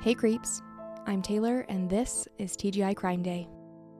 Hey creeps, I'm Taylor and this is TGI Crime Day.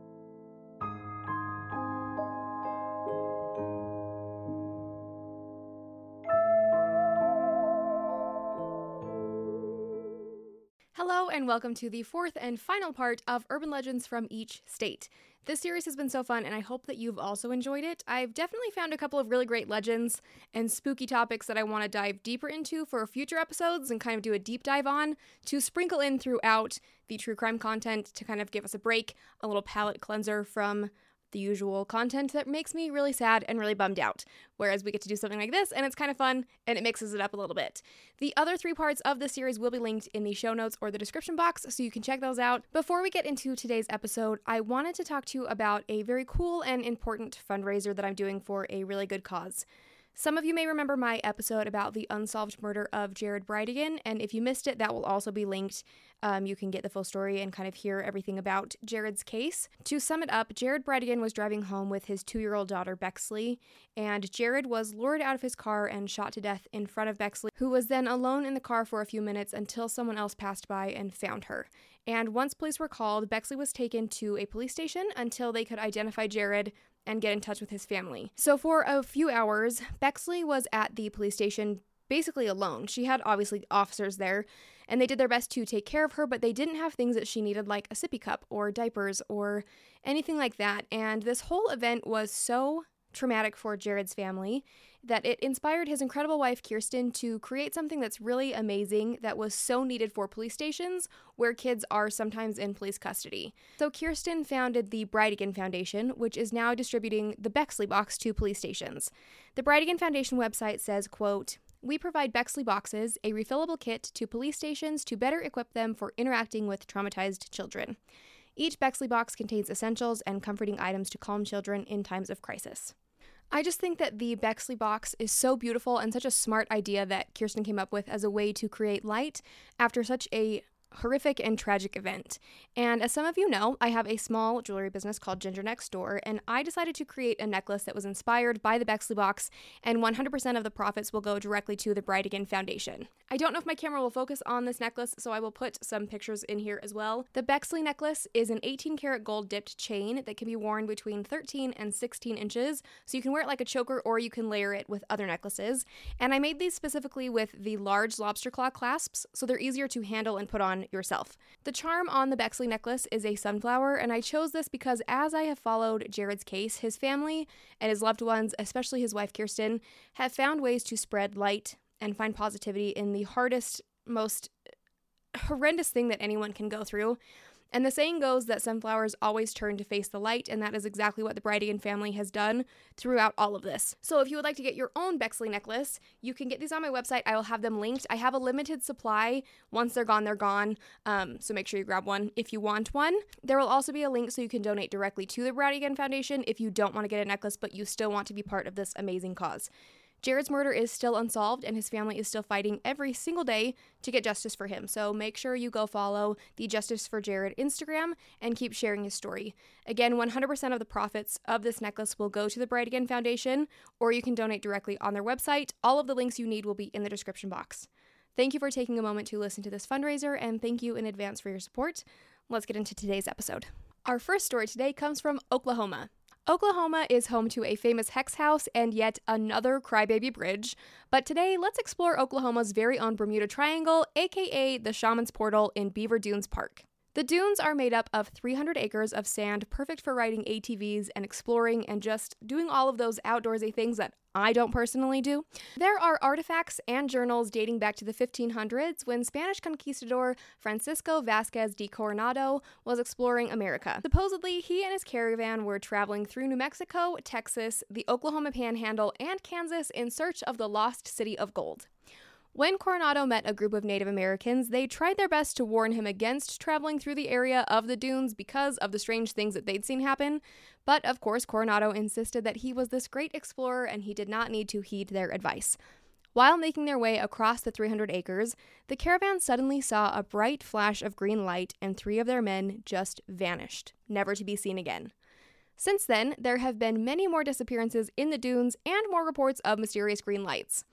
Hello and welcome to the fourth and final part of Urban Legends from each state. This series has been so fun and I hope that you've also enjoyed it. I've definitely found a couple of really great legends and spooky topics that I want to dive deeper into for future episodes and kind of do a deep dive on to sprinkle in throughout the true crime content to kind of give us a break, a little palate cleanser from the usual content that makes me really sad and really bummed out, whereas we get to do something like this and it's kind of fun and it mixes it up a little bit. The other three parts of the series will be linked in the show notes or the description box, so you can check those out. Before we get into today's episode, I wanted to talk to you about a very cool and important fundraiser that I'm doing for a really good cause. Some of you may remember my episode about the unsolved murder of Jared Bridegan, and if you missed it, that will also be linked. You can get the full story and kind of hear everything about Jared's case. To sum it up, Jared Bridegan was driving home with his 2-year-old daughter, Bexley, and Jared was lured out of his car and shot to death in front of Bexley, who was then alone in the car for a few minutes until someone else passed by and found her. And once police were called, Bexley was taken to a police station until they could identify Jared and get in touch with his family. So for a few hours, Bexley was at the police station basically alone. She had obviously officers there, and they did their best to take care of her, but they didn't have things that she needed like a sippy cup or diapers or anything like that. And this whole event was so traumatic for Jared's family that it inspired his incredible wife Kirsten to create something that's really amazing that was so needed for police stations where kids are sometimes in police custody. So Kirsten founded the Bridegan Foundation, which is now distributing the Bexley box to police stations. The Bridegan Foundation website says, quote, "We provide Bexley boxes, a refillable kit, to police stations to better equip them for interacting with traumatized children. Each Bexley box contains essentials and comforting items to calm children in times of crisis." I just think that the Bexley box is so beautiful and such a smart idea that Kirsten came up with as a way to create light after such a horrific and tragic event. And as some of you know, I have a small jewelry business called Ginger Next Door, and I decided to create a necklace that was inspired by the Bexley box, and 100% of the profits will go directly to the Bridegan Foundation. I don't know if my camera will focus on this necklace, so I will put some pictures in here as well. The Bexley necklace is an 18-karat gold dipped chain that can be worn between 13 and 16 inches, so you can wear it like a choker or you can layer it with other necklaces. And I made these specifically with the large lobster claw clasps, so they're easier to handle and put on yourself. The charm on the Bexley necklace is a sunflower, and I chose this because as I have followed Jared's case, his family and his loved ones, especially his wife Kirsten, have found ways to spread light and find positivity in the hardest, most horrendous thing that anyone can go through. And the saying goes that sunflowers always turn to face the light, and that is exactly what the Bridegan family has done throughout all of this. So if you would like to get your own Bexley necklace, you can get these on my website. I will have them linked. I have a limited supply. Once they're gone, they're gone. So make sure you grab one if you want one. There will also be a link so you can donate directly to the Bridegan Foundation if you don't want to get a necklace, but you still want to be part of this amazing cause. Jared's murder is still unsolved, and his family is still fighting every single day to get justice for him. So make sure you go follow the Justice for Jared Instagram and keep sharing his story. Again, 100% of the profits of this necklace will go to the Bridegan Foundation, or you can donate directly on their website. All of the links you need will be in the description box. Thank you for taking a moment to listen to this fundraiser, and thank you in advance for your support. Let's get into today's episode. Our first story today comes from Oklahoma. Oklahoma is home to a famous hex house and yet another crybaby bridge, but today let's explore Oklahoma's very own Bermuda Triangle, aka the Shaman's Portal in Beaver Dunes Park. The dunes are made up of 300 acres of sand, perfect for riding ATVs and exploring and just doing all of those outdoorsy things that I don't personally do. There are artifacts and journals dating back to the 1500s when Spanish conquistador Francisco Vázquez de Coronado was exploring America. Supposedly, he and his caravan were traveling through New Mexico, Texas, the Oklahoma Panhandle, and Kansas in search of the lost city of gold. When Coronado met a group of Native Americans, they tried their best to warn him against traveling through the area of the dunes because of the strange things that they'd seen happen. But of course, Coronado insisted that he was this great explorer and he did not need to heed their advice. While making their way across the 300 acres, the caravan suddenly saw a bright flash of green light and 3 of their men just vanished, never to be seen again. Since then, there have been many more disappearances in the dunes and more reports of mysterious green lights.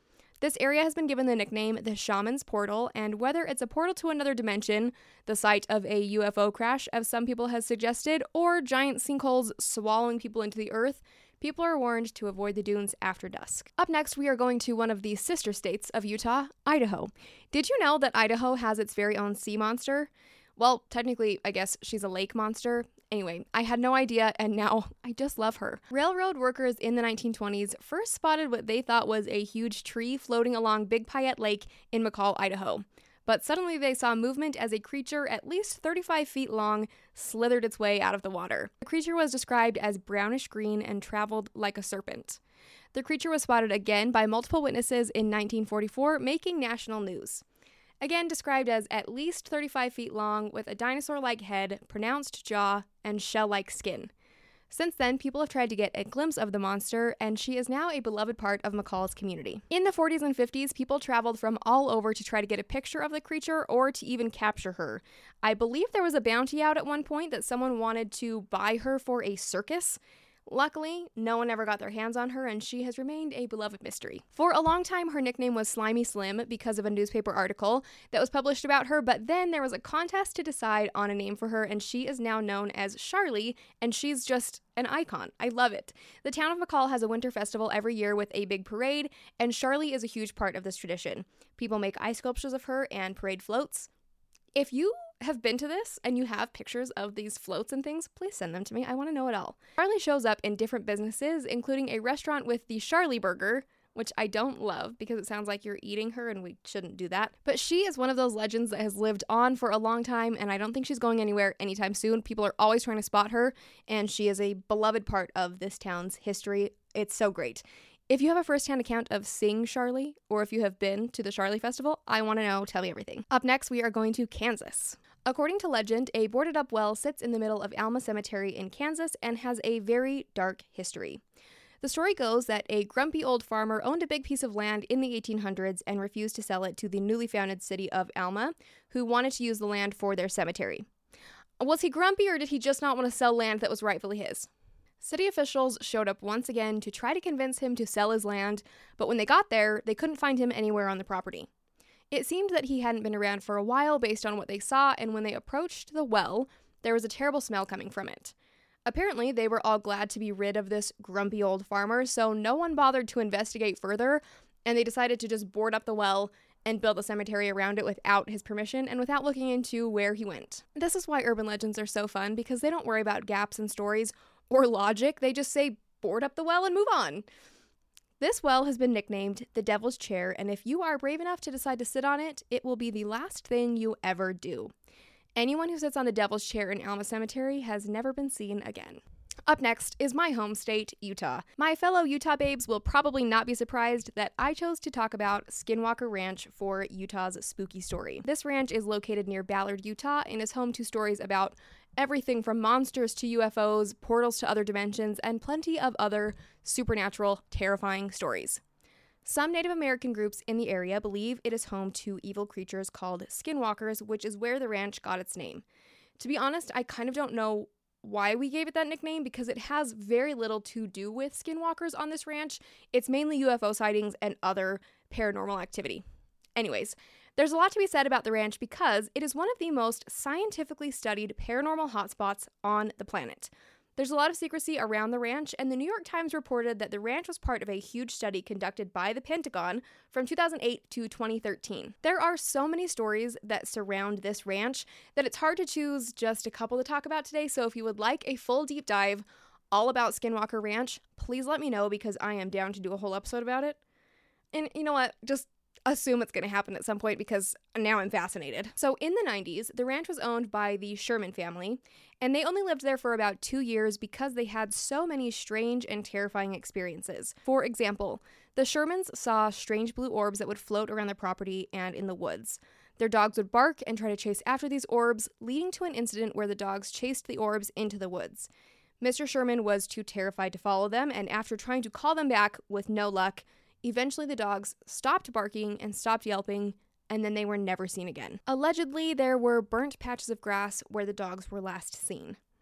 This area has been given the nickname the Shaman's Portal, and whether it's a portal to another dimension, the site of a UFO crash, as some people have suggested, or giant sinkholes swallowing people into the earth, people are warned to avoid the dunes after dusk. Up next, we are going to one of the sister states of Utah, Idaho. Did you know that Idaho has its very own sea monster? Well, technically, I guess she's a lake monster. Anyway, I had no idea, and now I just love her. Railroad workers in the 1920s first spotted what they thought was a huge tree floating along Big Payette Lake in McCall, Idaho. But suddenly they saw movement as a creature at least 35 feet long slithered its way out of the water. The creature was described as brownish green and traveled like a serpent. The creature was spotted again by multiple witnesses in 1944, making national news. Again described as at least 35 feet long with a dinosaur-like head, pronounced jaw, and shell-like skin. Since then, people have tried to get a glimpse of the monster, and she is now a beloved part of McCall's community. In the 40s and 50s, people traveled from all over to try to get a picture of the creature or to even capture her. I believe there was a bounty out at one point that someone wanted to buy her for a circus. Luckily, no one ever got their hands on her, and she has remained a beloved mystery. For a long time, her nickname was Slimy Slim because of a newspaper article that was published about her, but then there was a contest to decide on a name for her, and she is now known as Charlie, and she's just an icon. I love it. The town of McCall has a winter festival every year with a big parade, and Charlie is a huge part of this tradition. People make ice sculptures of her and parade floats. If you have been to this and you have pictures of these floats and things, please send them to me. I want to know it all. Charlie shows up in different businesses, including a restaurant with the Charlie Burger, which I don't love because it sounds like you're eating her and we shouldn't do that. But she is one of those legends that has lived on for a long time, and I don't think she's going anywhere anytime soon. People are always trying to spot her, and she is a beloved part of this town's history. It's so great. If you have a first-hand account of seeing Charlie, or if you have been to the Charlie Festival, I want to know. Tell me everything. Up next, we are going to Kansas. According to legend, a boarded-up well sits in the middle of Alma Cemetery in Kansas and has a very dark history. The story goes that a grumpy old farmer owned a big piece of land in the 1800s and refused to sell it to the newly founded city of Alma, who wanted to use the land for their cemetery. Was he grumpy, or did he just not want to sell land that was rightfully his? City officials showed up once again to try to convince him to sell his land, but when they got there, they couldn't find him anywhere on the property. It seemed that he hadn't been around for a while based on what they saw, and when they approached the well, there was a terrible smell coming from it. Apparently, they were all glad to be rid of this grumpy old farmer, so no one bothered to investigate further, and they decided to just board up the well and build a cemetery around it without his permission and without looking into where he went. This is why urban legends are so fun, because they don't worry about gaps in stories or logic. They just say, board up the well and move on. This well has been nicknamed the Devil's Chair, and if you are brave enough to decide to sit on it, it will be the last thing you ever do. Anyone who sits on the Devil's Chair in Alma Cemetery has never been seen again. Up next is my home state, Utah. My fellow Utah babes will probably not be surprised that I chose to talk about Skinwalker Ranch for Utah's spooky story. This ranch is located near Ballard, Utah, and is home to stories about everything from monsters to UFOs, portals to other dimensions, and plenty of other supernatural, terrifying stories. Some Native American groups in the area believe it is home to evil creatures called skinwalkers, which is where the ranch got its name. To be honest, I kind of don't know why we gave it that nickname, because it has very little to do with skinwalkers on this ranch. It's mainly UFO sightings and other paranormal activity. Anyways, there's a lot to be said about the ranch because it is one of the most scientifically studied paranormal hotspots on the planet. There's a lot of secrecy around the ranch, and the New York Times reported that the ranch was part of a huge study conducted by the Pentagon from 2008 to 2013. There are so many stories that surround this ranch that it's hard to choose just a couple to talk about today, so if you would like a full deep dive all about Skinwalker Ranch, please let me know because I am down to do a whole episode about it. And you know what? Just assume it's going to happen at some point because now I'm fascinated. So in the 90s, the ranch was owned by the Sherman family, and they only lived there for about 2 years because they had so many strange and terrifying experiences. For example, the Shermans saw strange blue orbs that would float around their property and in the woods. Their dogs would bark and try to chase after these orbs, leading to an incident where the dogs chased the orbs into the woods. Mr. Sherman was too terrified to follow them, and after trying to call them back with no luck, eventually the dogs stopped barking and stopped yelping, and then they were never seen again. Allegedly, there were burnt patches of grass where the dogs were last seen.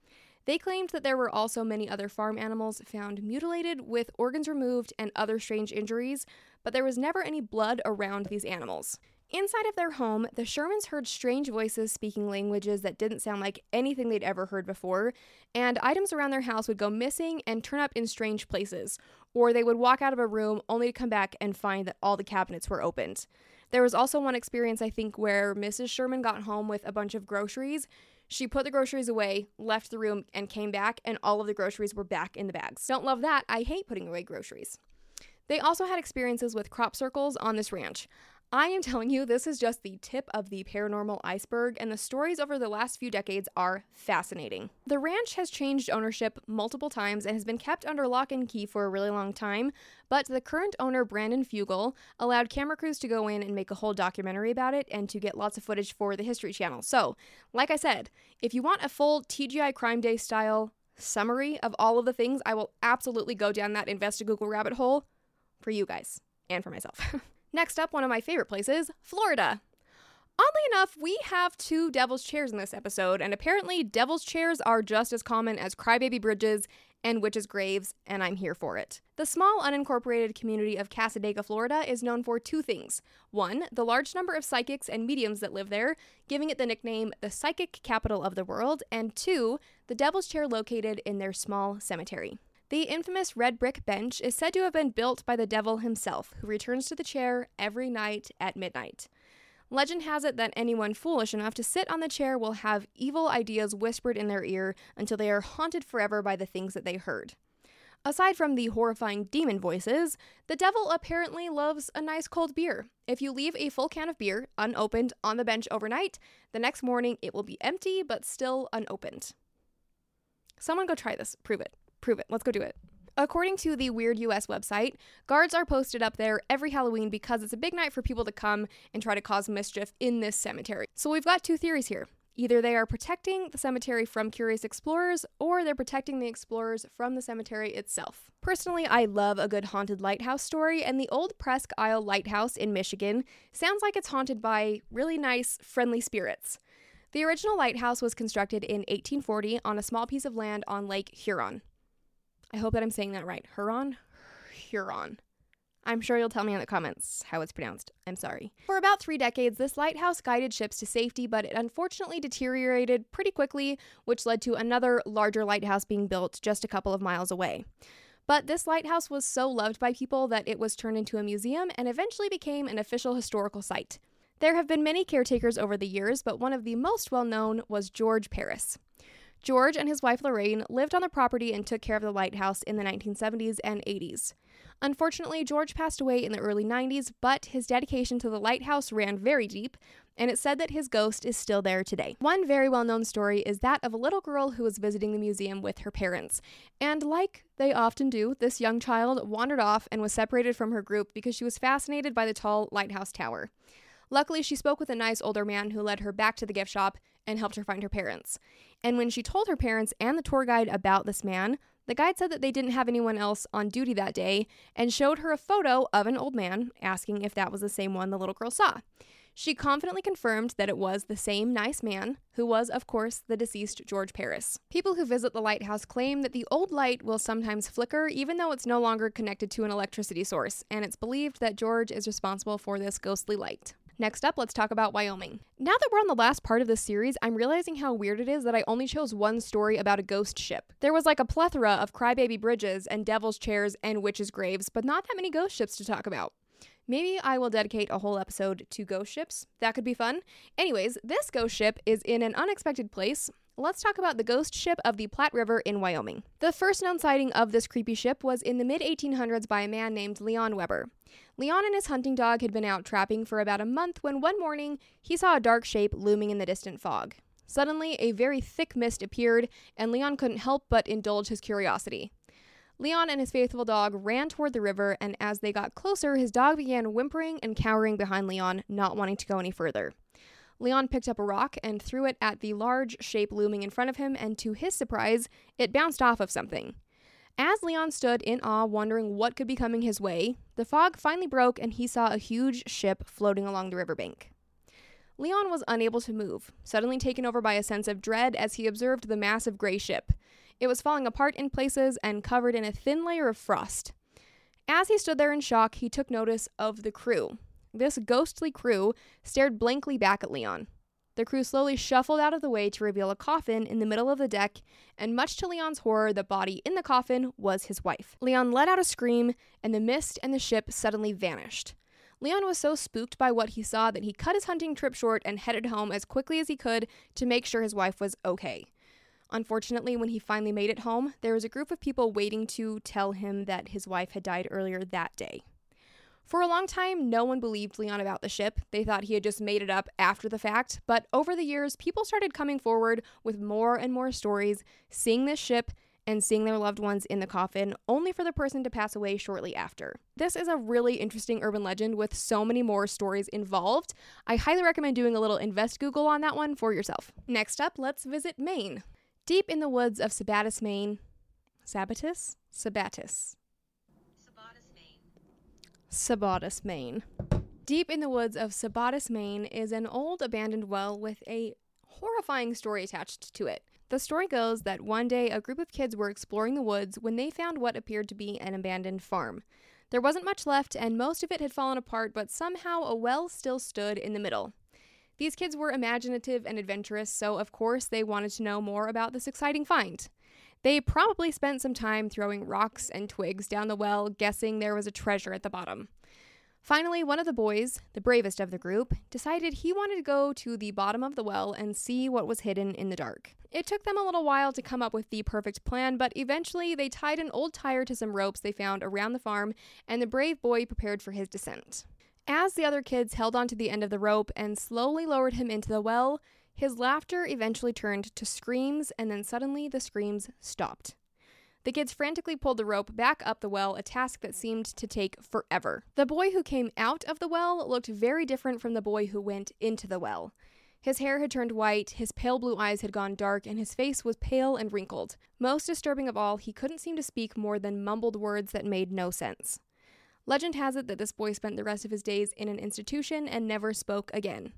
They claimed that there were also many other farm animals found mutilated with organs removed and other strange injuries, but there was never any blood around these animals. Inside of their home, the Shermans heard strange voices speaking languages that didn't sound like anything they'd ever heard before, and items around their house would go missing and turn up in strange places, or they would walk out of a room only to come back and find that all the cabinets were opened. There was also one experience, I think, where Mrs. Sherman got home with a bunch of groceries. She put the groceries away, left the room, and came back, and all of the groceries were back in the bags. Don't love that. I hate putting away groceries. They also had experiences with crop circles on this ranch. I am telling you, this is just the tip of the paranormal iceberg, and the stories over the last few decades are fascinating. The ranch has changed ownership multiple times and has been kept under lock and key for a really long time, but the current owner, Brandon Fugel, allowed camera crews to go in and make a whole documentary about it and to get lots of footage for the History Channel. So, like I said, if you want a full TGI Crime Day style summary of all of the things, I will absolutely go down that Investigoogle rabbit hole for you guys and for myself. Next up, one of my favorite places, Florida. Oddly enough, we have 2 devil's chairs in this episode, and apparently devil's chairs are just as common as crybaby bridges and witches' graves, and I'm here for it. The small unincorporated community of Cassadaga, Florida is known for 2 things. 1, the large number of psychics and mediums that live there, giving it the nickname the psychic capital of the world, and 2, the devil's chair located in their small cemetery. The infamous red brick bench is said to have been built by the devil himself, who returns to the chair every night at midnight. Legend has it that anyone foolish enough to sit on the chair will have evil ideas whispered in their ear until they are haunted forever by the things that they heard. Aside from the horrifying demon voices, the devil apparently loves a nice cold beer. If you leave a full can of beer unopened on the bench overnight, the next morning it will be empty but still unopened. Someone go try this. Prove it. Let's go do it. According to the Weird US website, guards are posted up there every Halloween because it's a big night for people to come and try to cause mischief in this cemetery. So we've got 2 theories here. Either they are protecting the cemetery from curious explorers, or they're protecting the explorers from the cemetery itself. Personally, I love a good haunted lighthouse story, and the old Presque Isle Lighthouse in Michigan sounds like it's haunted by really nice, friendly spirits. The original lighthouse was constructed in 1840 on a small piece of land on Lake Huron. I hope that I'm saying that right. Huron? I'm sure you'll tell me in the comments how it's pronounced. I'm sorry. For about 3 decades, this lighthouse guided ships to safety, but it unfortunately deteriorated pretty quickly, which led to another larger lighthouse being built just a couple of miles away. But this lighthouse was so loved by people that it was turned into a museum and eventually became an official historical site. There have been many caretakers over the years, but one of the most well-known was George Paris. George and his wife Lorraine lived on the property and took care of the lighthouse in the 1970s and 80s. Unfortunately, George passed away in the early 90s, but his dedication to the lighthouse ran very deep, and it's said that his ghost is still there today. One very well-known story is that of a little girl who was visiting the museum with her parents. And like they often do, this young child wandered off and was separated from her group because she was fascinated by the tall lighthouse tower. Luckily, she spoke with a nice older man who led her back to the gift shop and helped her find her parents. And when she told her parents and the tour guide about this man, the guide said that they didn't have anyone else on duty that day and showed her a photo of an old man, asking if that was the same one the little girl saw. She confidently confirmed that it was the same nice man, who was, of course, the deceased George Paris. People who visit the lighthouse claim that the old light will sometimes flicker even though it's no longer connected to an electricity source, and it's believed that George is responsible for this ghostly light. Next up, let's talk about Wyoming. Now that we're on the last part of this series, I'm realizing how weird it is that I only chose one story about a ghost ship. There was like a plethora of crybaby bridges and devil's chairs and witches' graves, but not that many ghost ships to talk about. Maybe I will dedicate a whole episode to ghost ships. That could be fun. Anyways, this ghost ship is in an unexpected place. Let's talk about the ghost ship of the Platte River in Wyoming. The first known sighting of this creepy ship was in the mid-1800s by a man named Leon Weber. Leon and his hunting dog had been out trapping for about a month when one morning he saw a dark shape looming in the distant fog. Suddenly, a very thick mist appeared, and Leon couldn't help but indulge his curiosity. Leon and his faithful dog ran toward the river, and as they got closer, his dog began whimpering and cowering behind Leon, not wanting to go any further. Leon picked up a rock and threw it at the large shape looming in front of him, and to his surprise, it bounced off of something. As Leon stood in awe, wondering what could be coming his way, the fog finally broke and he saw a huge ship floating along the riverbank. Leon was unable to move, suddenly taken over by a sense of dread as he observed the massive gray ship. It was falling apart in places and covered in a thin layer of frost. As he stood there in shock, he took notice of the crew. This ghostly crew stared blankly back at Leon. The crew slowly shuffled out of the way to reveal a coffin in the middle of the deck, and much to Leon's horror, the body in the coffin was his wife. Leon let out a scream, and the mist and the ship suddenly vanished. Leon was so spooked by what he saw that he cut his hunting trip short and headed home as quickly as he could to make sure his wife was okay. Unfortunately, when he finally made it home, there was a group of people waiting to tell him that his wife had died earlier that day. For a long time, no one believed Leon about the ship. They thought he had just made it up after the fact, but over the years, people started coming forward with more and more stories, seeing this ship and seeing their loved ones in the coffin, only for the person to pass away shortly after. This is a really interesting urban legend with so many more stories involved. I highly recommend doing a little invest Google on that one for yourself. Next up, let's visit Maine. Deep in the woods of Sabattis, Maine. Sabattis? Sabattis. Sabattis, Maine. Deep in the woods of Sabattis, Maine is an old abandoned well with a horrifying story attached to it. The story goes that one day a group of kids were exploring the woods when they found what appeared to be an abandoned farm. There wasn't much left and most of it had fallen apart, but somehow a well still stood in the middle. These kids were imaginative and adventurous, so of course they wanted to know more about this exciting find. They probably spent some time throwing rocks and twigs down the well, guessing there was a treasure at the bottom. Finally, one of the boys, the bravest of the group, decided he wanted to go to the bottom of the well and see what was hidden in the dark. It took them a little while to come up with the perfect plan, but eventually they tied an old tire to some ropes they found around the farm, and the brave boy prepared for his descent. As the other kids held onto the end of the rope and slowly lowered him into the well, his laughter eventually turned to screams, and then suddenly the screams stopped. The kids frantically pulled the rope back up the well, a task that seemed to take forever. The boy who came out of the well looked very different from the boy who went into the well. His hair had turned white, his pale blue eyes had gone dark, and his face was pale and wrinkled. Most disturbing of all, he couldn't seem to speak more than mumbled words that made no sense. Legend has it that this boy spent the rest of his days in an institution and never spoke again.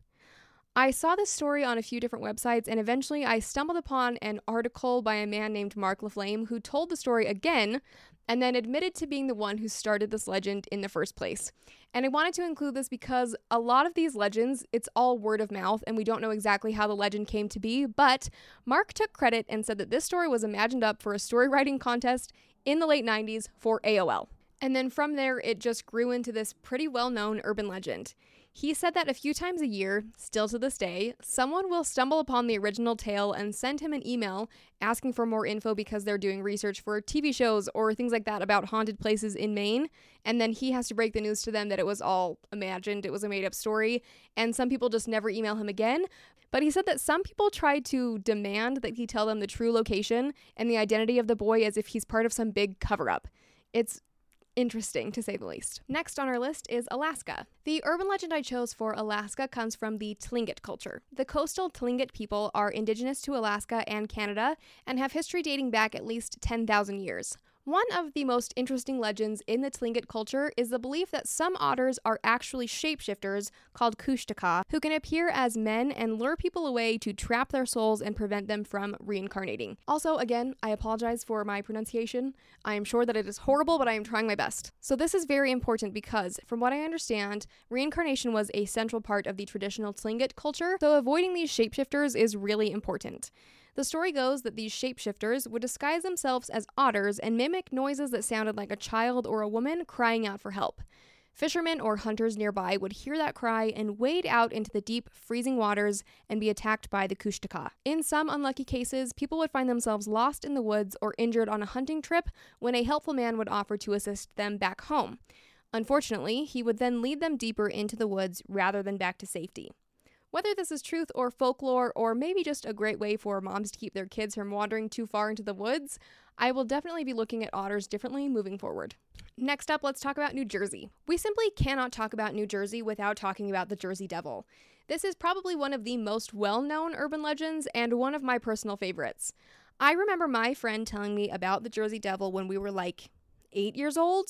I saw this story on a few different websites, and eventually I stumbled upon an article by a man named Mark LaFlame who told the story again and then admitted to being the one who started this legend in the first place. And I wanted to include this because a lot of these legends, it's all word of mouth, and we don't know exactly how the legend came to be, but Mark took credit and said that this story was imagined up for a story writing contest in the late 90s for AOL. And then from there, it just grew into this pretty well-known urban legend. He said that a few times a year, still to this day, someone will stumble upon the original tale and send him an email asking for more info because they're doing research for TV shows or things like that about haunted places in Maine, and then he has to break the news to them that it was all imagined, it was a made-up story, and some people just never email him again. But he said that some people tried to demand that he tell them the true location and the identity of the boy as if he's part of some big cover-up. It's interesting, to say the least. Next on our list is Alaska. The urban legend I chose for Alaska comes from the Tlingit culture. The coastal Tlingit people are indigenous to Alaska and Canada and have history dating back at least 10,000 years. One of the most interesting legends in the Tlingit culture is the belief that some otters are actually shapeshifters called Kushtaka, who can appear as men and lure people away to trap their souls and prevent them from reincarnating. Also, again, I apologize for my pronunciation. I am sure that it is horrible, but I am trying my best. So this is very important because, from what I understand, reincarnation was a central part of the traditional Tlingit culture, so avoiding these shapeshifters is really important. The story goes that these shapeshifters would disguise themselves as otters and mimic noises that sounded like a child or a woman crying out for help. Fishermen or hunters nearby would hear that cry and wade out into the deep, freezing waters and be attacked by the Kushtaka. In some unlucky cases, people would find themselves lost in the woods or injured on a hunting trip when a helpful man would offer to assist them back home. Unfortunately, he would then lead them deeper into the woods rather than back to safety. Whether this is truth or folklore, or maybe just a great way for moms to keep their kids from wandering too far into the woods, I will definitely be looking at otters differently moving forward. Next up, let's talk about New Jersey. We simply cannot talk about New Jersey without talking about the Jersey Devil. This is probably one of the most well-known urban legends and one of my personal favorites. I remember my friend telling me about the Jersey Devil when we were like 8 years old,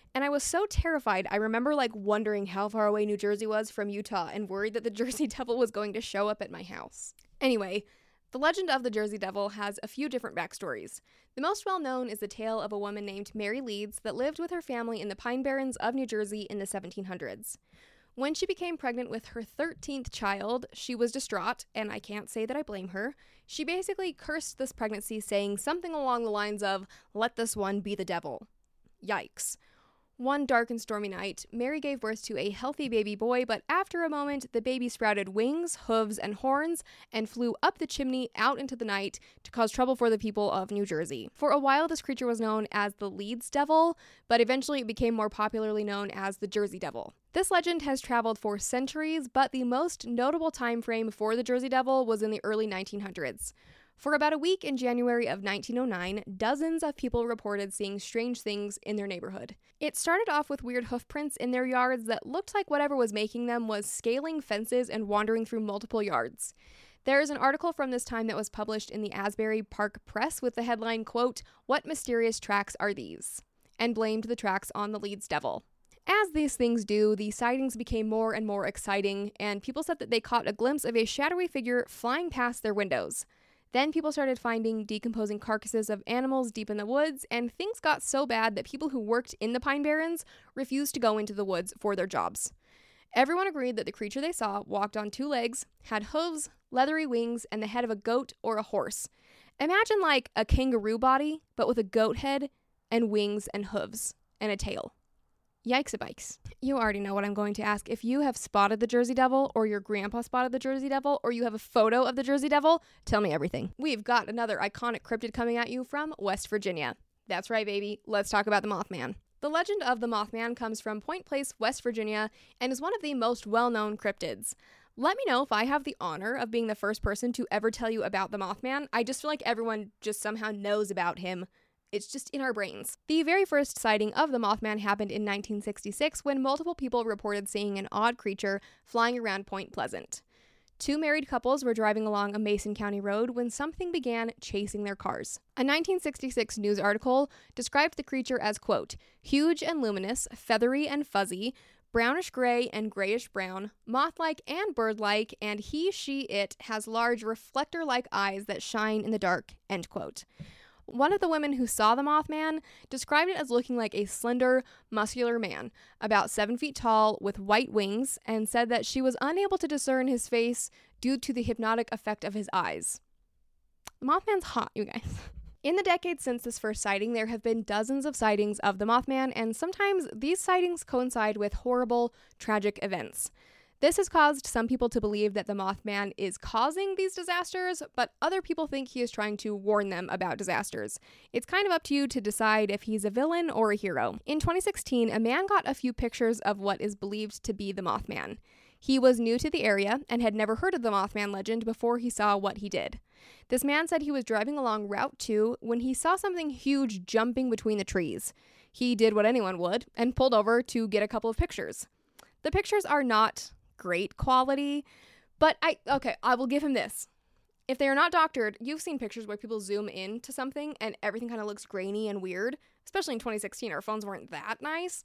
And I was so terrified. I remember wondering how far away New Jersey was from Utah and worried that the Jersey Devil was going to show up at my house. Anyway, the legend of the Jersey Devil has a few different backstories. The most well-known is the tale of a woman named Mary Leeds that lived with her family in the Pine Barrens of New Jersey in the 1700s. When she became pregnant with her 13th child, she was distraught, and I can't say that I blame her. She basically cursed this pregnancy, saying something along the lines of, "Let this one be the devil." Yikes. One dark and stormy night, Mary gave birth to a healthy baby boy, but after a moment, the baby sprouted wings, hooves, and horns and flew up the chimney out into the night to cause trouble for the people of New Jersey. For a while, this creature was known as the Leeds Devil, but eventually it became more popularly known as the Jersey Devil. This legend has traveled for centuries, but the most notable time frame for the Jersey Devil was in the early 1900s. For about a week in January of 1909, dozens of people reported seeing strange things in their neighborhood. It started off with weird hoof prints in their yards that looked like whatever was making them was scaling fences and wandering through multiple yards. There is an article from this time that was published in the Asbury Park Press with the headline, quote, "What mysterious tracks are these?" and blamed the tracks on the Leeds Devil. As these things do, the sightings became more and more exciting, and people said that they caught a glimpse of a shadowy figure flying past their windows. Then people started finding decomposing carcasses of animals deep in the woods, and things got so bad that people who worked in the Pine Barrens refused to go into the woods for their jobs. Everyone agreed that the creature they saw walked on two legs, had hooves, leathery wings, and the head of a goat or a horse. Imagine a kangaroo body, but with a goat head and wings and hooves and a tail. Yikes-a-bikes. You already know what I'm going to ask. If you have spotted the Jersey Devil, or your grandpa spotted the Jersey Devil, or you have a photo of the Jersey Devil, tell me everything. We've got another iconic cryptid coming at you from West Virginia. That's right, baby. Let's talk about the Mothman. The legend of the Mothman comes from Point Place, West Virginia, and is one of the most well-known cryptids. Let me know if I have the honor of being the first person to ever tell you about the Mothman. I just feel like everyone just somehow knows about him. It's just in our brains. The very first sighting of the Mothman happened in 1966 when multiple people reported seeing an odd creature flying around Point Pleasant. Two married couples were driving along a Mason County road when something began chasing their cars. A 1966 news article described the creature as, quote, "huge and luminous, feathery and fuzzy, brownish gray and grayish brown, moth-like and bird-like, and it has large reflector-like eyes that shine in the dark," end quote. One of the women who saw the Mothman described it as looking like a slender, muscular man, about 7 feet tall, with white wings, and said that she was unable to discern his face due to the hypnotic effect of his eyes. The Mothman's hot, you guys. In the decades since this first sighting, there have been dozens of sightings of the Mothman, and sometimes these sightings coincide with horrible, tragic events. This has caused some people to believe that the Mothman is causing these disasters, but other people think he is trying to warn them about disasters. It's kind of up to you to decide if he's a villain or a hero. In 2016, a man got a few pictures of what is believed to be the Mothman. He was new to the area and had never heard of the Mothman legend before he saw what he did. This man said he was driving along Route 2 when he saw something huge jumping between the trees. He did what anyone would and pulled over to get a couple of pictures. The pictures are not great quality, but I will give him this. If they are not doctored, you've seen pictures where people zoom in to something and everything kind of looks grainy and weird, especially in 2016. Our phones weren't that nice.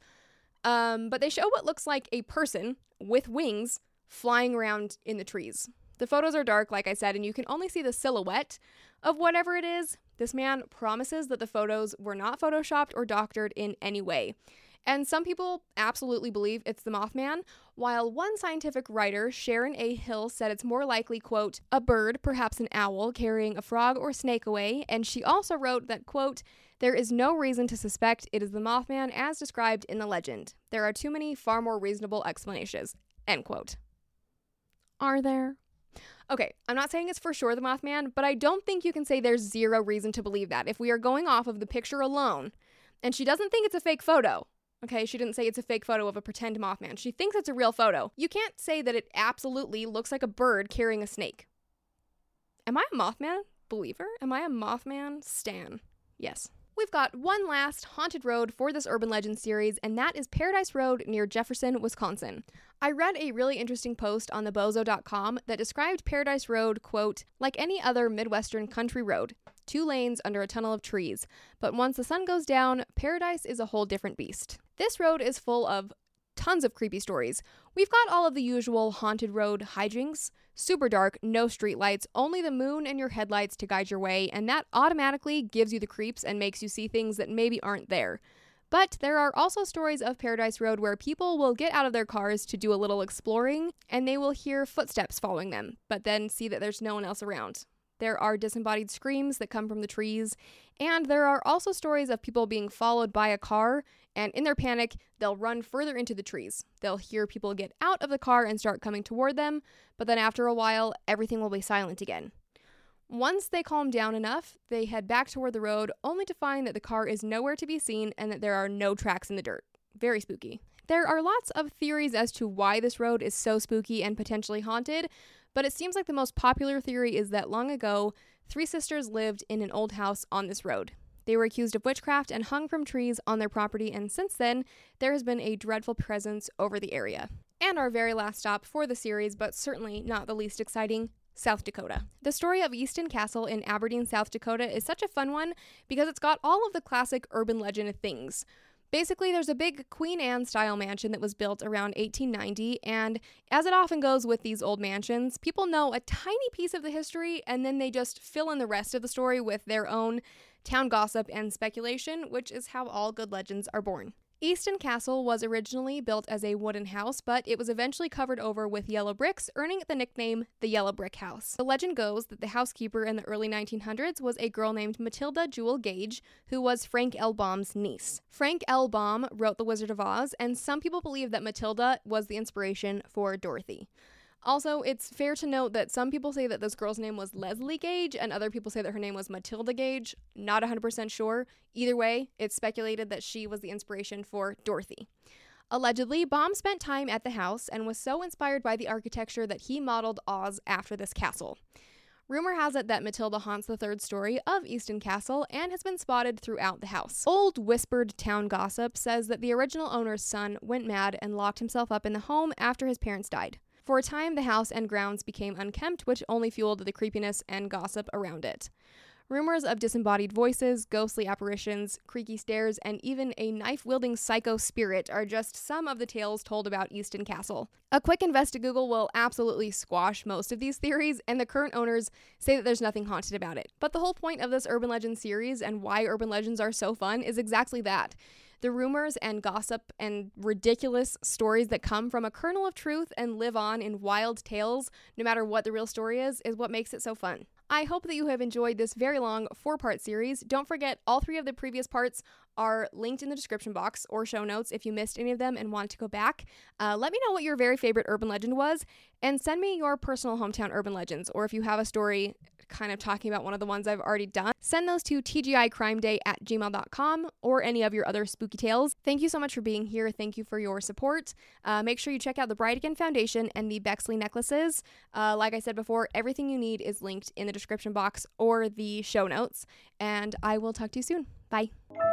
But they show what looks like a person with wings flying around in the trees. The photos are dark, like I said, and you can only see the silhouette of whatever it is. This man promises that the photos were not photoshopped or doctored in any way. And some people absolutely believe it's the Mothman, while one scientific writer, Sharon A. Hill, said it's more likely, quote, a bird, perhaps an owl, carrying a frog or snake away, and she also wrote that, quote, there is no reason to suspect it is the Mothman as described in the legend. There are too many far more reasonable explanations, end quote. Are there? Okay, I'm not saying it's for sure the Mothman, but I don't think you can say there's zero reason to believe that. If we are going off of the picture alone, and she doesn't think it's a fake photo, okay, she didn't say it's a fake photo of a pretend Mothman. She thinks it's a real photo. You can't say that it absolutely looks like a bird carrying a snake. Am I a Mothman believer? Am I a Mothman stan? Yes. We've got one last haunted road for this urban legend series, and that is Paradise Road near Jefferson, Wisconsin. I read a really interesting post on thebozo.com that described Paradise Road, quote, like any other Midwestern country road. 2 lanes under a tunnel of trees. But once the sun goes down, paradise is a whole different beast. This road is full of tons of creepy stories. We've got all of the usual haunted road hijinks, super dark, no streetlights, only the moon and your headlights to guide your way, and that automatically gives you the creeps and makes you see things that maybe aren't there. But there are also stories of Paradise Road where people will get out of their cars to do a little exploring, and they will hear footsteps following them, but then see that there's no one else around. There are disembodied screams that come from the trees, and there are also stories of people being followed by a car, and in their panic, they'll run further into the trees. They'll hear people get out of the car and start coming toward them, but then after a while, everything will be silent again. Once they calm down enough, they head back toward the road, only to find that the car is nowhere to be seen and that there are no tracks in the dirt. Very spooky. There are lots of theories as to why this road is so spooky and potentially haunted, but it seems like the most popular theory is that long ago, 3 sisters lived in an old house on this road. They were accused of witchcraft and hung from trees on their property, and since then, there has been a dreadful presence over the area. And our very last stop for the series, but certainly not the least exciting, South Dakota. The story of Easton Castle in Aberdeen, South Dakota is such a fun one because it's got all of the classic urban legend things. Basically, there's a big Queen Anne-style mansion that was built around 1890, and as it often goes with these old mansions, people know a tiny piece of the history, and then they just fill in the rest of the story with their own town gossip and speculation, which is how all good legends are born. Easton Castle was originally built as a wooden house, but it was eventually covered over with yellow bricks, earning it the nickname the Yellow Brick House. The legend goes that the housekeeper in the early 1900s was a girl named Matilda Jewel Gage, who was Frank L. Baum's niece. Frank L. Baum wrote The Wizard of Oz, and some people believe that Matilda was the inspiration for Dorothy. Also, it's fair to note that some people say that this girl's name was Leslie Gage, and other people say that her name was Matilda Gage. Not 100% sure. Either way, it's speculated that she was the inspiration for Dorothy. Allegedly, Baum spent time at the house and was so inspired by the architecture that he modeled Oz after this castle. Rumor has it that Matilda haunts the 3rd story of Easton Castle and has been spotted throughout the house. Old whispered town gossip says that the original owner's son went mad and locked himself up in the home after his parents died. For a time, the house and grounds became unkempt, which only fueled the creepiness and gossip around it. Rumors of disembodied voices, ghostly apparitions, creaky stairs, and even a knife-wielding psycho spirit are just some of the tales told about Easton Castle. A quick Investigoogle will absolutely squash most of these theories, and the current owners say that there's nothing haunted about it. But the whole point of this Urban Legends series and why urban legends are so fun is exactly that. The rumors and gossip and ridiculous stories that come from a kernel of truth and live on in wild tales, no matter what the real story is what makes it so fun. I hope that you have enjoyed this very long 4-part series. Don't forget, all 3 of the previous parts are linked in the description box or show notes if you missed any of them and want to go back. Let me know what your very favorite urban legend was, and send me your personal hometown urban legends, or if you have a story kind of talking about one of the ones I've already done, send those to tgicrimeday@gmail.com or any of your other spooky tales. Thank you so much for being here. Thank you for your support. Make sure you check out the Bride Again Foundation and the Bexley necklaces. Like I said before, everything you need is linked in the description box or the show notes, and I will talk to you soon. Bye.